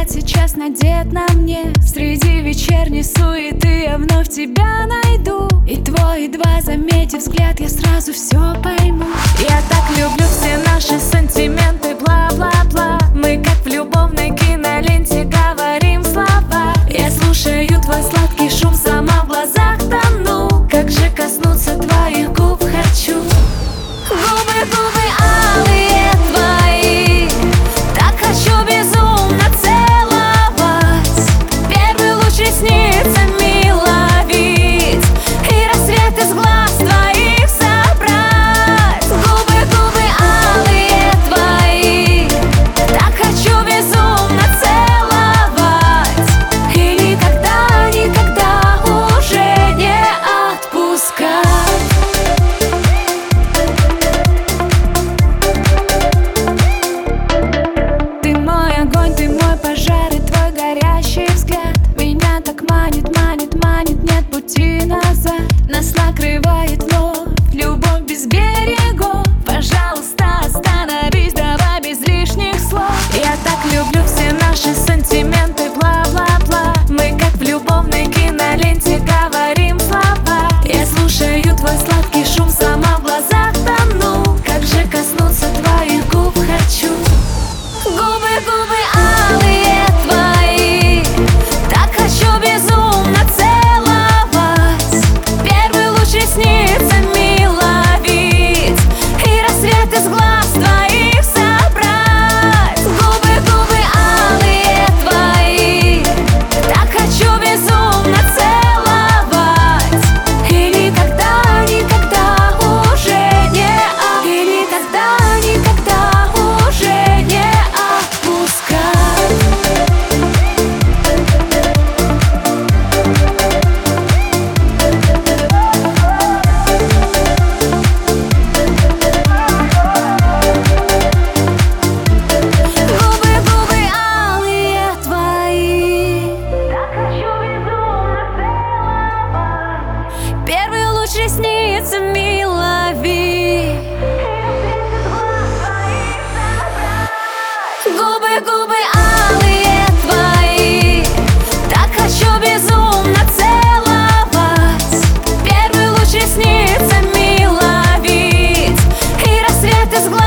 взгляд сейчас надет на мне. Среди вечерней суеты я вновь тебя найду. И твой, едва заметив взгляд, я сразу все пойму. Я так люблю все наши сантименты, бла-бла-бла. Мы как в любовной киноленте говорим слова. Я слушаю твой сладкий шум, сама в глазах тону. Как же коснуться твоих губ хочу. Губы, губы алые твои, так хочу безумно целовать. Первый луч ресницами ловить и рассвет из глаз твоих собрать. Губы, губы алые твои, так хочу безумно целовать. И никогда, никогда уже не отпускать. Ты мой пожар и твой горящий взгляд меня так манит, манит, манит, нет пути назад. Нас накрывает вновь любовь без берегов. Пожалуйста, остановись, давай без лишних слов. Я так люблю все наши сантименты, бла-бла-бла. Мы как в любовной киноленте говорим слова. Я слушаю твой сладкий шум, сама в глазах тону. Как же коснуться твоих губ хочу. Губы, губы алые твои, так хочу безумно целовать. Первый луч ресницами ловить и рассвет из глаз твоих собрать. Губы, губы алые твои, так хочу безумно целовать. И никогда, никогда уже не и никогда, никогда уже не отпускать. Губы, губы алые твои, так хочу безумно целовать. Первый луч ресницами лови. Губы, губы алые твои, так хочу безумно целовать. Первый луч ресницами ловить и рассвет из глаз